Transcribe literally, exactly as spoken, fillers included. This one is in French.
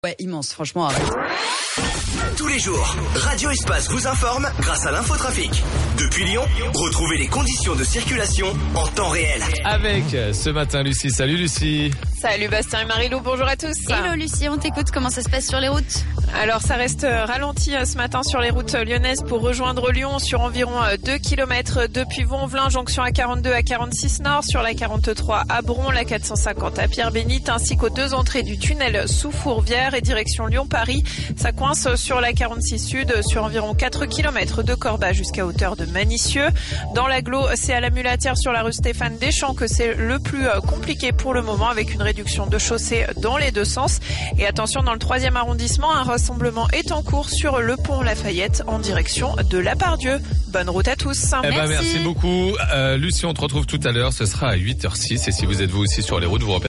Ouais, immense, franchement, arrête. Tous les jours, Radio Espace vous informe grâce à l'infotrafic. Depuis Lyon, retrouvez les conditions de circulation en temps réel. Avec ce matin Lucie. Salut Lucie. Salut Bastien et Marilou, bonjour à tous. Hello Lucie, on t'écoute, comment ça se passe sur les routes ? Alors ça reste ralenti ce matin sur les routes lyonnaises pour rejoindre Lyon sur environ deux kilomètres depuis Vaux-en-Velin, jonction A quarante-deux à quarante-six Nord, sur la quarante-trois à Bron, la quatre cent cinquante à Pierre-Bénite, ainsi qu'aux deux entrées du tunnel sous Fourvière et direction Lyon-Paris. Ça coince sur la quarante-six Sud sur environ quatre kilomètres de Corba jusqu'à hauteur de Manicieux. Dans l'agglo, c'est à la Mulatière sur la rue Stéphane Deschamps que c'est le plus compliqué pour le moment, avec une réduction de chaussée dans les deux sens. Et attention, dans le troisième arrondissement, un rassemblement est en cours sur le pont Lafayette en direction de La Part-Dieu. Bonne route à tous. Eh ben, Merci. merci beaucoup. Euh, Lucie, on te retrouve tout à l'heure. Ce sera à huit heures six. Et si vous êtes vous aussi sur les routes, vous repérez